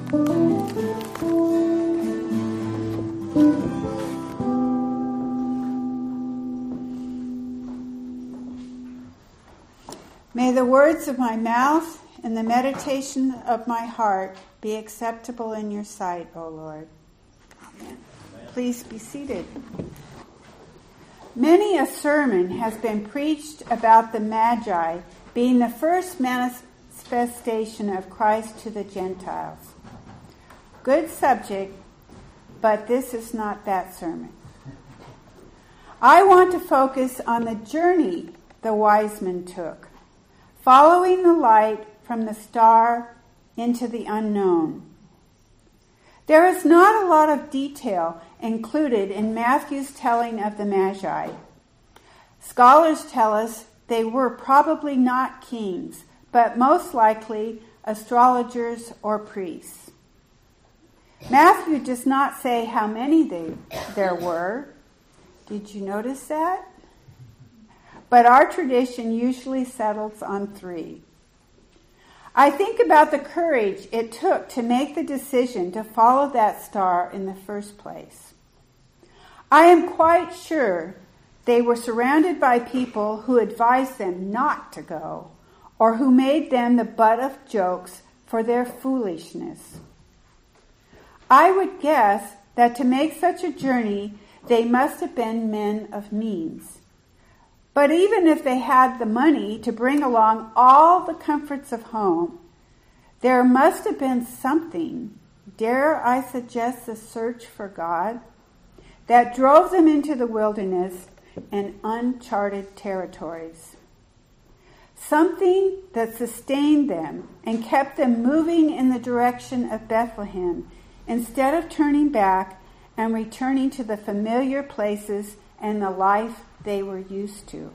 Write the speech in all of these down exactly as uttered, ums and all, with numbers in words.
May the words of my mouth and the meditation of my heart be acceptable in your sight, O Lord. Amen. Please be seated. Many a sermon has been preached about the Magi being the first manifestation of Christ to the Gentiles. Good subject, but this is not that sermon. I want to focus on the journey the wise men took, following the light from the star into the unknown. There is not a lot of detail included in Matthew's telling of the Magi. Scholars tell us they were probably not kings, but most likely astrologers or priests. Matthew does not say how many they, there were. Did you notice that? But our tradition usually settles on three. I think about the courage it took to make the decision to follow that star in the first place. I am quite sure they were surrounded by people who advised them not to go, or who made them the butt of jokes for their foolishness. I would guess that to make such a journey, they must have been men of means. But even if they had the money to bring along all the comforts of home, there must have been something, dare I suggest the search for God, that drove them into the wilderness and uncharted territories. Something that sustained them and kept them moving in the direction of Bethlehem instead of turning back and returning to the familiar places and the life they were used to.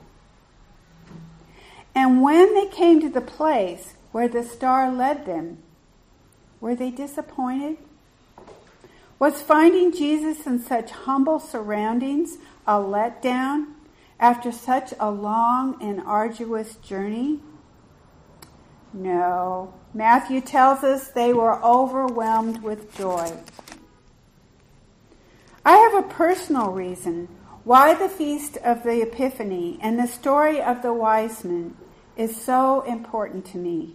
And when they came to the place where the star led them, were they disappointed? Was finding Jesus in such humble surroundings a letdown after such a long and arduous journey? No. Matthew tells us they were overwhelmed with joy. I have a personal reason why the Feast of the Epiphany and the story of the wise men is so important to me.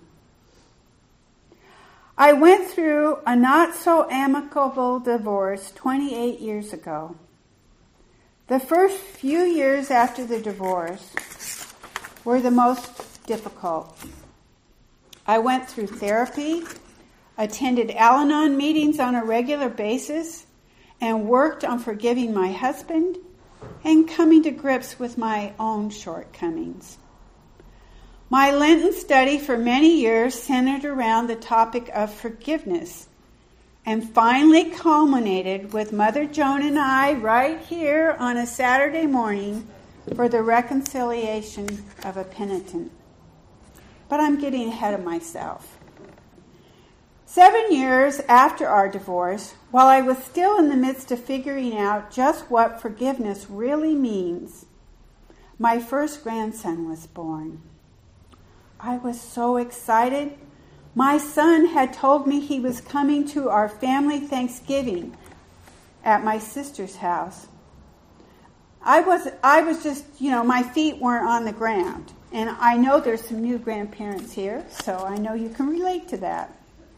I went through a not so amicable divorce twenty-eight years ago. The first few years after the divorce were the most difficult. I went through therapy, attended Al-Anon meetings on a regular basis, and worked on forgiving my husband and coming to grips with my own shortcomings. My Lenten study for many years centered around the topic of forgiveness and finally culminated with Mother Joan and I right here on a Saturday morning for the reconciliation of a penitent. But I'm getting ahead of myself. Seven years after our divorce, while I was still in the midst of figuring out just what forgiveness really means, my first grandson was born. I was so excited. My son had told me he was coming to our family Thanksgiving at my sister's house. I was I was just, you know, my feet weren't on the ground. And I know there's some new grandparents here, so I know you can relate to that.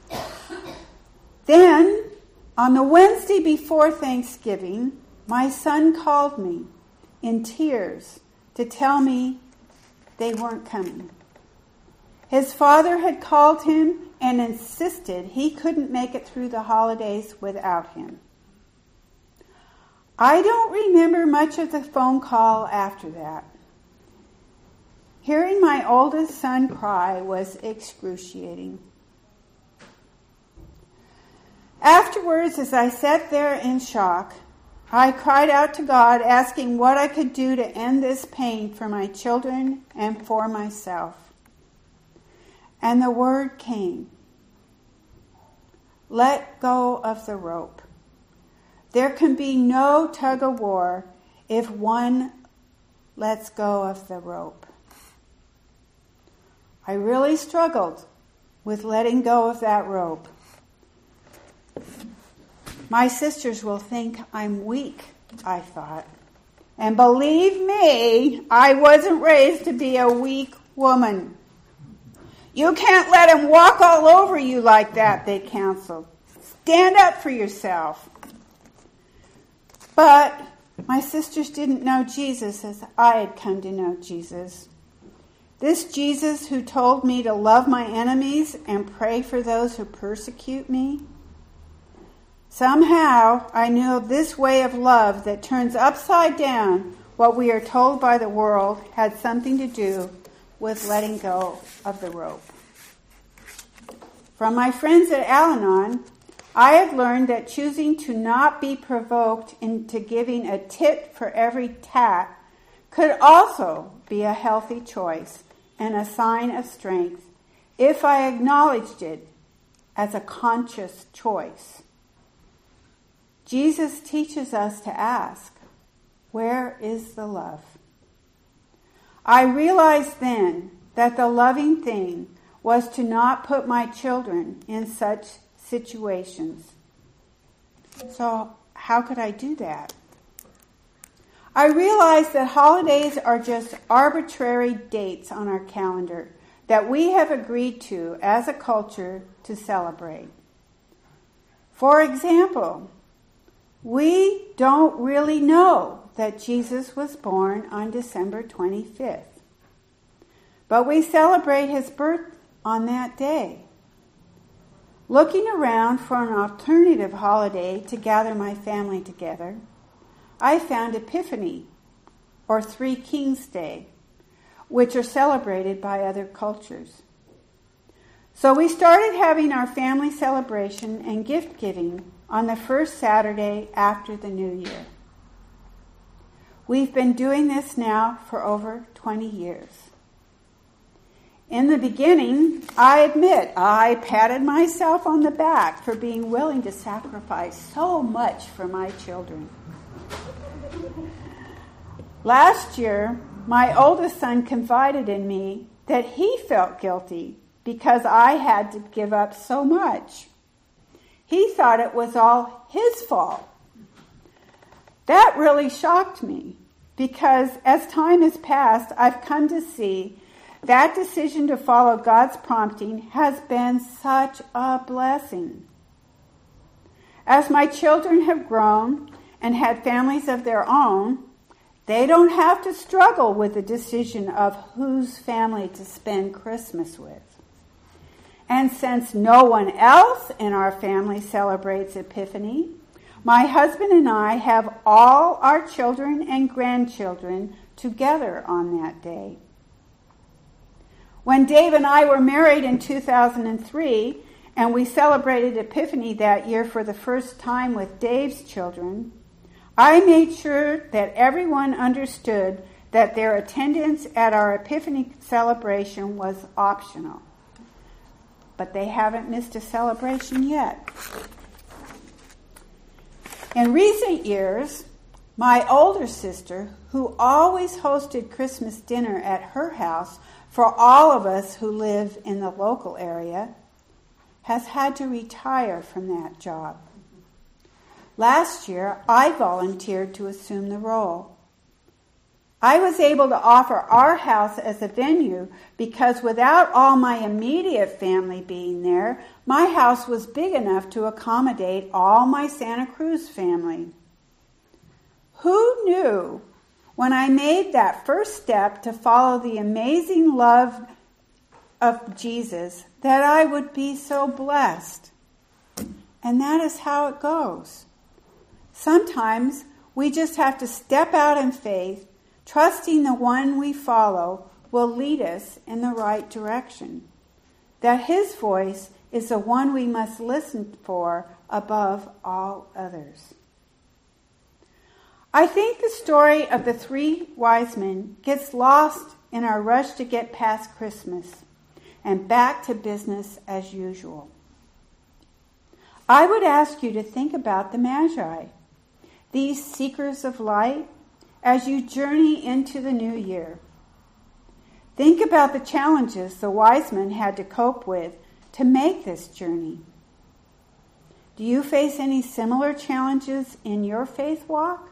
Then, on the Wednesday before Thanksgiving, my son called me in tears to tell me they weren't coming. His father had called him and insisted he couldn't make it through the holidays without him. I don't remember much of the phone call after that. Hearing my oldest son cry was excruciating. Afterwards, as I sat there in shock, I cried out to God, asking what I could do to end this pain for my children and for myself. And the word came. Let go of the rope. There can be no tug of war if one lets go of the rope. I really struggled with letting go of that rope. My sisters will think I'm weak, I thought. And believe me, I wasn't raised to be a weak woman. You can't let him walk all over you like that, they counseled. Stand up for yourself. But my sisters didn't know Jesus as I had come to know Jesus. This Jesus who told me to love my enemies and pray for those who persecute me. Somehow I knew this way of love that turns upside down what we are told by the world had something to do with letting go of the rope. From my friends at Al-Anon, I had learned that choosing to not be provoked into giving a tit for every tat could also be a healthy choice and a sign of strength if I acknowledged it as a conscious choice. Jesus teaches us to ask, where is the love? I realized then that the loving thing was to not put my children in such situations. So how could I do that? I realized that holidays are just arbitrary dates on our calendar that we have agreed to as a culture to celebrate. For example, we don't really know that Jesus was born on December twenty-fifth, but we celebrate his birth on that day. Looking around for an alternative holiday to gather my family together, I found Epiphany, or Three Kings Day, which are celebrated by other cultures. So we started having our family celebration and gift giving on the first Saturday after the New Year. We've been doing this now for over twenty years. In the beginning, I admit, I patted myself on the back for being willing to sacrifice so much for my children. Last year, my oldest son confided in me that he felt guilty because I had to give up so much. He thought it was all his fault. That really shocked me because as time has passed, I've come to see that decision to follow God's prompting has been such a blessing. As my children have grown and had families of their own, they don't have to struggle with the decision of whose family to spend Christmas with. And since no one else in our family celebrates Epiphany, my husband and I have all our children and grandchildren together on that day. When Dave and I were married in two thousand three, and we celebrated Epiphany that year for the first time with Dave's children, I made sure that everyone understood that their attendance at our Epiphany celebration was optional. But they haven't missed a celebration yet. In recent years, my older sister, who always hosted Christmas dinner at her house for all of us who live in the local area, has had to retire from that job. Last year, I volunteered to assume the role. I was able to offer our house as a venue because without all my immediate family being there, my house was big enough to accommodate all my Santa Cruz family. Who knew when I made that first step to follow the amazing love of Jesus that I would be so blessed? And that is how it goes. Sometimes we just have to step out in faith, trusting the one we follow will lead us in the right direction, that his voice is the one we must listen for above all others. I think the story of the three wise men gets lost in our rush to get past Christmas and back to business as usual. I would ask you to think about the Magi, these seekers of light, as you journey into the new year. Think about the challenges the wise men had to cope with to make this journey. Do you face any similar challenges in your faith walk?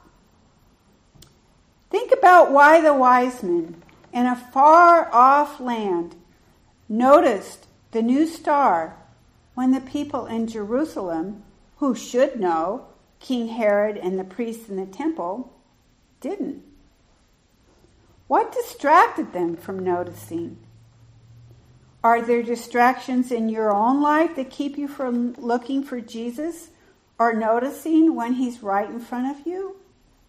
Think about why the wise men in a far-off land noticed the new star when the people in Jerusalem, who should know, King Herod and the priests in the temple, didn't. What distracted them from noticing? Are there distractions in your own life that keep you from looking for Jesus or noticing when he's right in front of you?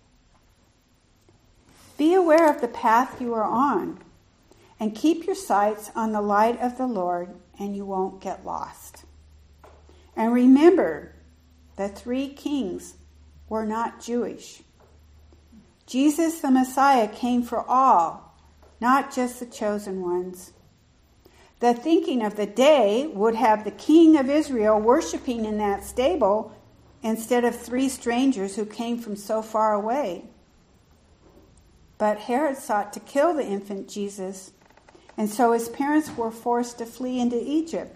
Be aware of the path you are on and keep your sights on the light of the Lord, and you won't get lost. And remember, the three kings were not Jewish. Jesus the Messiah came for all, not just the chosen ones. The thinking of the day would have the king of Israel worshiping in that stable instead of three strangers who came from so far away. But Herod sought to kill the infant Jesus, and so his parents were forced to flee into Egypt.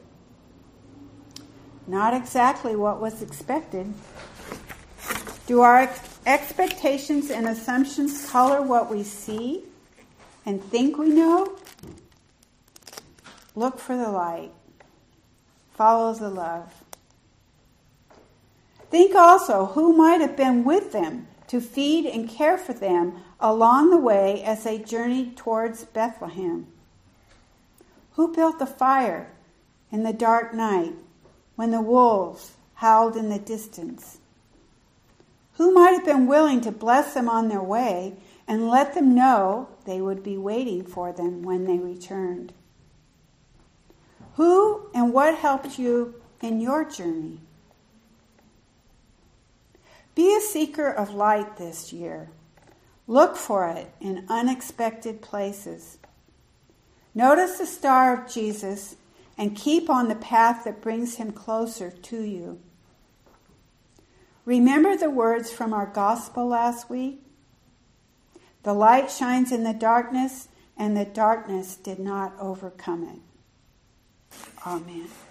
Not exactly what was expected. Do our ex- expectations and assumptions color what we see and think we know? Look for the light. Follow the love. Think also who might have been with them to feed and care for them along the way as they journeyed towards Bethlehem. Who built the fire in the dark night when the wolves howled in the distance? Who might have been willing to bless them on their way and let them know they would be waiting for them when they returned? Who and what helped you in your journey? Be a seeker of light this year. Look for it in unexpected places. Notice the star of Jesus and keep on the path that brings him closer to you. Remember the words from our gospel last week? The light shines in the darkness, and the darkness did not overcome it. Amen.